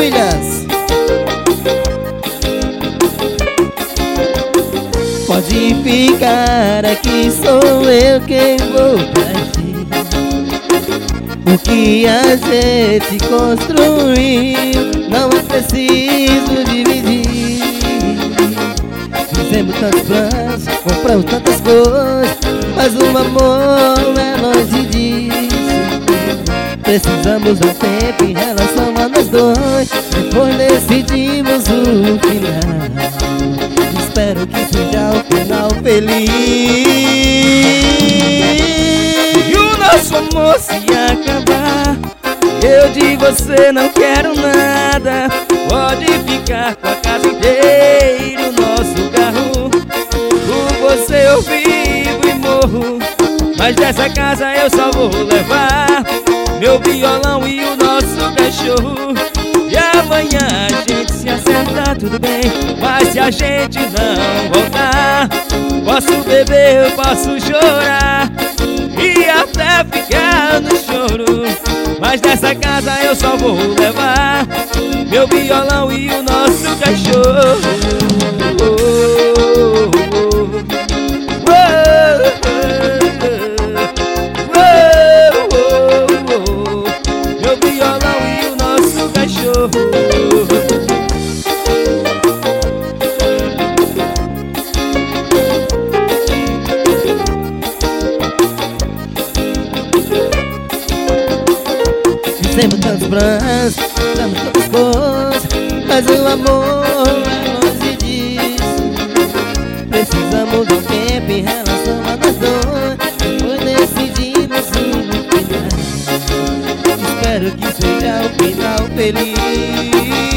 Williams. Pode ficar aqui, sou eu quem vou partir. O que a gente construiu não é preciso dividir. Fizemos tantos planos, compramos tantas coisas, mas o amor é longe disso. Precisamos de um tempo em relação a nós dois, depois decidimos o final. Espero que seja o final feliz. E o nosso amor se acabar, eu de você não quero nada. Pode ficar com a casa inteira, o nosso carro. Por você eu vivo e morro, mas dessa casa eu só vou levar meu violão e o nosso cachorro. E amanhã a gente se acerta, tudo bem, mas se a gente não voltar, posso beber, eu posso chorar e até ficar no choro, mas dessa casa eu só vou levar meu violão e o nosso cachorro. Meu violão e o nosso cachorro. Fizemos tantos planos, damos tantas coisas, mas o amor é longe disso. Precisamos de um tempo em relação a nós dois, depois decidimos o final. Espero que seja o final feliz.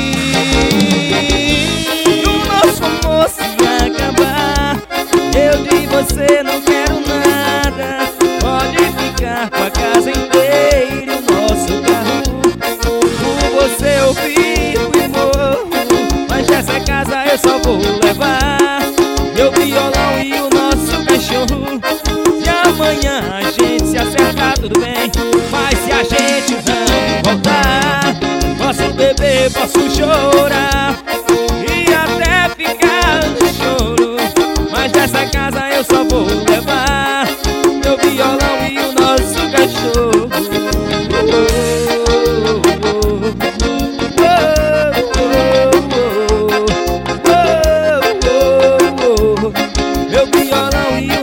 E o nosso amor se acabar, eu de você não quero nada. Pode ficar com a casa inteira, o nosso carro. Por você eu vivo e morro, mas dessa casa eu só vou levar meu violão e o nosso cachorro. Se amanhã a gente se acertar, tudo bem, mas se a gente não voltar, posso beber, posso chorar e até ficar no choro, mas dessa casa eu só vou levar meu violão e o nosso cachorro. Meu violão e